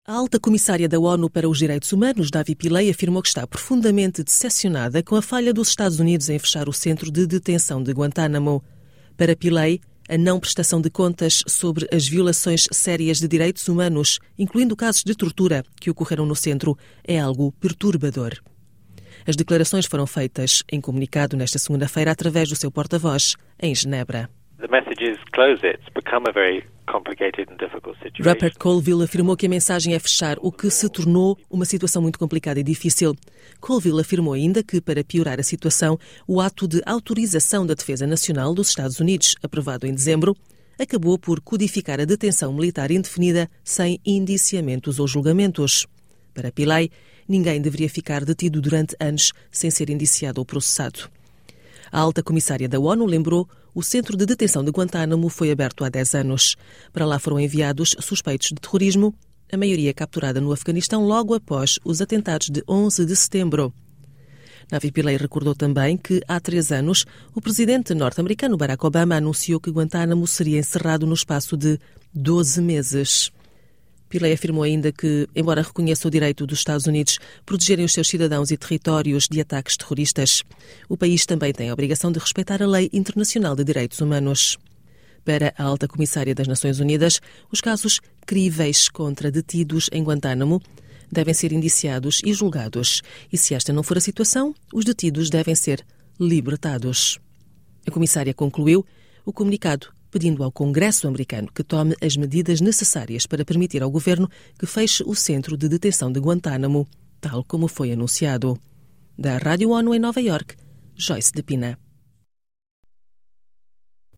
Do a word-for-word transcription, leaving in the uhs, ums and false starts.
A alta comissária da ONU para os Direitos Humanos, Navi Pillay, afirmou que está profundamente decepcionada com a falha dos Estados Unidos em fechar o centro de detenção de Guantánamo. Para Pillay, a não prestação de contas sobre as violações sérias de direitos humanos, incluindo casos de tortura que ocorreram no centro, é algo perturbador. As declarações foram feitas em comunicado nesta segunda-feira através do seu porta-voz, em Genebra. The message is close it. It's become a very complicated and difficult situation. Rupert Colville afirmou que a mensagem é fechar, o que se tornou uma situação muito complicada e difícil. Colville afirmou ainda que, para piorar a situação, o ato de autorização da Defesa Nacional dos Estados Unidos, aprovado em dezembro, acabou por codificar a detenção militar indefinida sem indiciamentos ou julgamentos. Para Pillay, ninguém deveria ficar detido durante anos sem ser indiciado ou processado. A alta comissária da ONU lembrou o centro de detenção de Guantánamo foi aberto há dez anos. Para lá foram enviados suspeitos de terrorismo, a maioria capturada no Afeganistão logo após os atentados de onze de setembro. Navi Pillay recordou também que, há três anos, o presidente norte-americano Barack Obama anunciou que Guantánamo seria encerrado no espaço de doze meses. Pillay afirmou ainda que, embora reconheça o direito dos Estados Unidos protegerem os seus cidadãos e territórios de ataques terroristas, o país também tem a obrigação de respeitar a lei internacional de direitos humanos. Para a alta comissária das Nações Unidas, os casos críveis contra detidos em Guantánamo devem ser indiciados e julgados, e se esta não for a situação, os detidos devem ser libertados. A comissária concluiu o comunicado pedindo ao Congresso americano que tome as medidas necessárias para permitir ao governo que feche o centro de detenção de Guantánamo, tal como foi anunciado. Da Rádio ONU em Nova Iorque, Joyce de Pina.